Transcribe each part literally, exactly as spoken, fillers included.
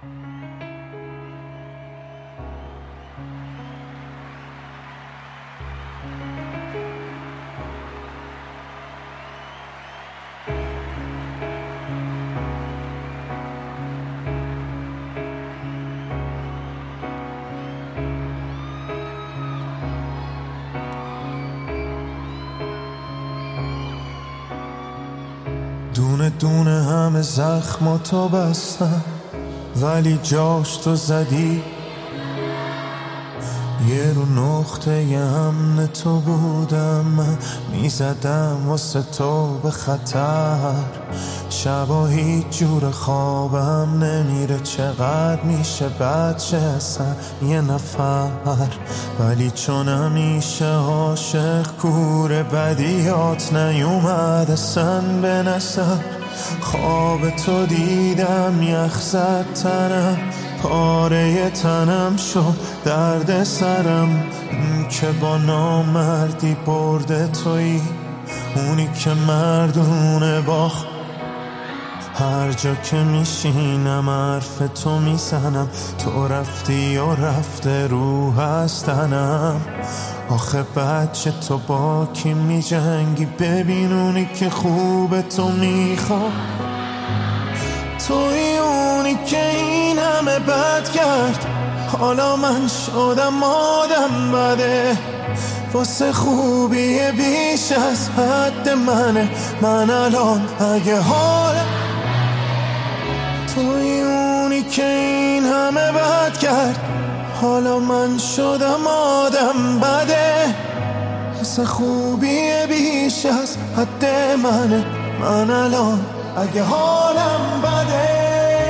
دونه دونه همه زخماتو بستم، ولی جاش تو زدی. یه رو نقطه ی امن تو بودم، من میزدم واسه تو به خطر. شبا هیچ جور خوابم نمیره، چقدر میشه بد شه اصلا یه نفر. ولی چون همیشه عاشق کوره، بدیات نیومد اصلا به نظر. خواب تو دیدم یخ زد تنم، پاره تنم شد درد سرم. اون که با نامردی برده تویی، اونی که مردونه باخت. هر جا که میشینم حرف تو میزنم، تو رفتی و رفته رو هستنم. آخه بچه تو با کی میجنگی؟ ببین اونی که خوب تو میخواد، توی اونی که این همه بد کرد. حالا من شدم آدم بده، واسه خوبی بیش از حد منه. من الان اگه حالم، توی اونی که این همه بد کرد. حالا من شدم آدم بده، واسه خوبی بیش از حد منه. من الان اگه حالم بده.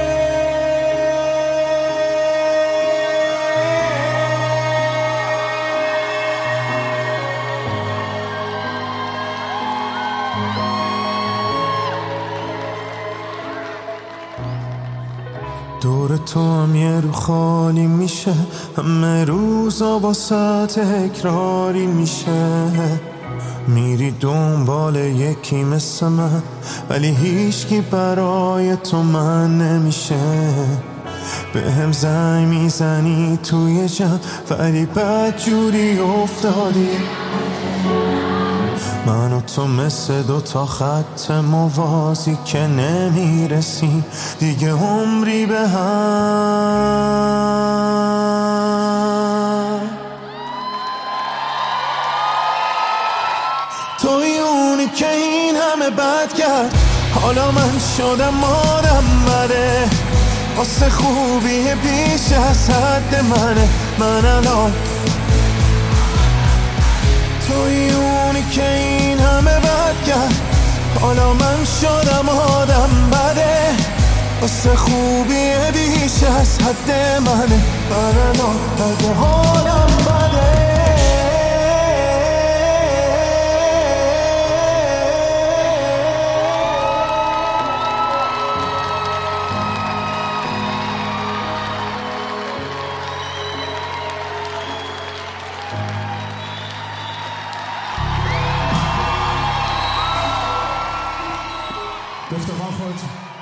دور تو هم یه رو خالی میشه، همه روزا واسه تکراری میشه. میری دنبال یکی مثل من، ولی هیچکی برای تو من نمیشه. به هم زنگ میزنی توی جمع، ولی بد جوری افتادی. من و تو مثل دو تا خط موازی که نمیرسیم دیگه عمری به هم. توی اونی که این همه بد کرد. حالا من شدم آدم بده، واسه خوبی بیش از حد منه. من الان توی اونی که این همه بد کرد. حالا من شدم آدم بده، واسه خوبی بیش از حد منه. من الان اگه حالم بده. به افتخار خودتون.